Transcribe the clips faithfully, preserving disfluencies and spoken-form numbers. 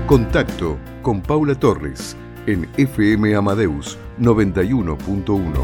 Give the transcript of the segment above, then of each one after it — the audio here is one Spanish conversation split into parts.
Contacto con Paula Torres en F M Amadeus noventa y uno punto uno.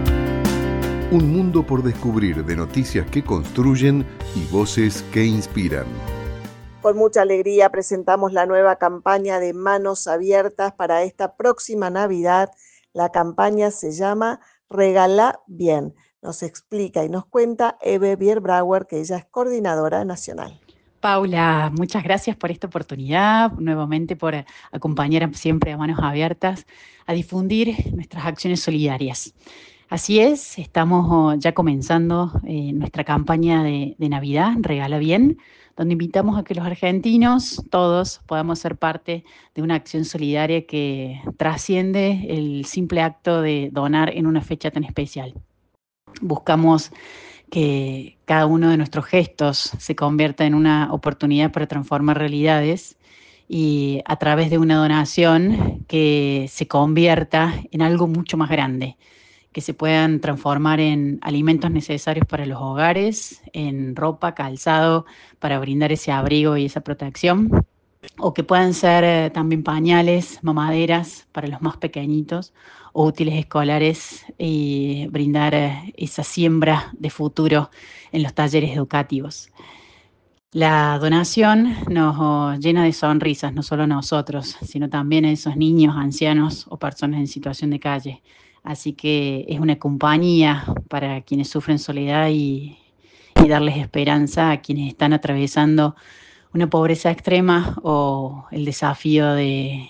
Un mundo por descubrir de noticias que construyen y voces que inspiran. Con mucha alegría presentamos la nueva campaña de Manos Abiertas para esta próxima Navidad. La campaña se llama Regalá Bien. Nos explica y nos cuenta Eve Bierbrauer, que ella es coordinadora nacional. Paula, muchas gracias por esta oportunidad, nuevamente por acompañar siempre a Manos Abiertas a difundir nuestras acciones solidarias. Así es, estamos ya comenzando eh, nuestra campaña de, de Navidad, Regala Bien, donde invitamos a que los argentinos, todos, podamos ser parte de una acción solidaria que trasciende el simple acto de donar en una fecha tan especial. Buscamos que cada uno de nuestros gestos se convierta en una oportunidad para transformar realidades y a través de una donación que se convierta en algo mucho más grande, que se puedan transformar en alimentos necesarios para los hogares, en ropa, calzado, para brindar ese abrigo y esa protección, o que puedan ser eh, también pañales, mamaderas para los más pequeñitos, o útiles escolares y brindar eh, esa siembra de futuro en los talleres educativos. La donación nos llena de sonrisas, no solo a nosotros, sino también a esos niños, ancianos o personas en situación de calle. Así que es una compañía para quienes sufren soledad y, y darles esperanza a quienes están atravesando una pobreza extrema o el desafío de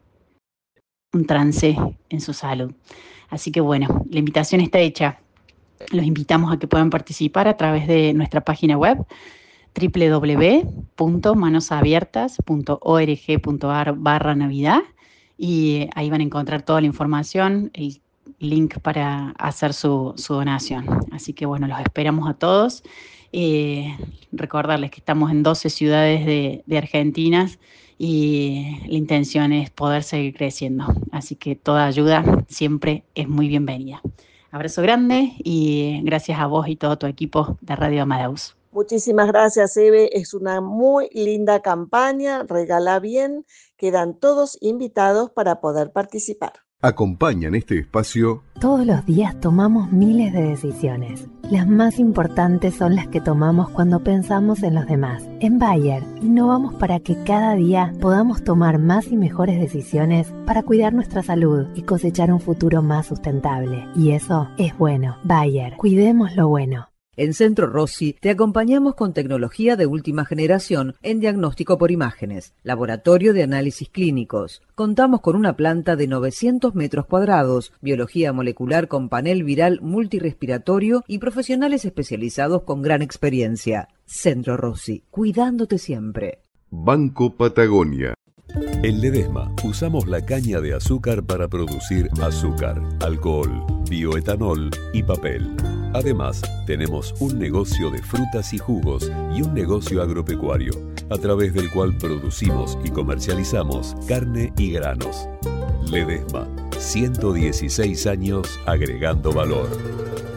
un trance en su salud. Así que bueno, la invitación está hecha. Los invitamos a que puedan participar a través de nuestra página web doble u doble u doble u punto manos abiertas punto org punto ar barra Navidad y ahí van a encontrar toda la información, el link para hacer su, su donación. Así que bueno, los esperamos a todos. Eh, recordarles que estamos en doce ciudades de, de Argentina y la intención es poder seguir creciendo. Así que toda ayuda siempre es muy bienvenida. Abrazo grande y gracias a vos y todo tu equipo de Radio Amadeus. Muchísimas gracias, Eve. Es una muy linda campaña. Regala Bien. Quedan todos invitados para poder participar. Acompañan este espacio. Todos los días tomamos miles de decisiones. Las más importantes son las que tomamos cuando pensamos en los demás. En Bayer, innovamos para que cada día podamos tomar más y mejores decisiones para cuidar nuestra salud y cosechar un futuro más sustentable. Y eso es bueno. Bayer, cuidemos lo bueno. En Centro Rossi te acompañamos con tecnología de última generación en diagnóstico por imágenes, laboratorio de análisis clínicos. Contamos con una planta de novecientos metros cuadrados, biología molecular con panel viral multirrespiratorio y profesionales especializados con gran experiencia. Centro Rossi, cuidándote siempre. Banco Patagonia. En Ledesma usamos la caña de azúcar para producir azúcar, alcohol, bioetanol y papel. Además, tenemos un negocio de frutas y jugos y un negocio agropecuario, a través del cual producimos y comercializamos carne y granos. Ledesma, ciento dieciséis años agregando valor.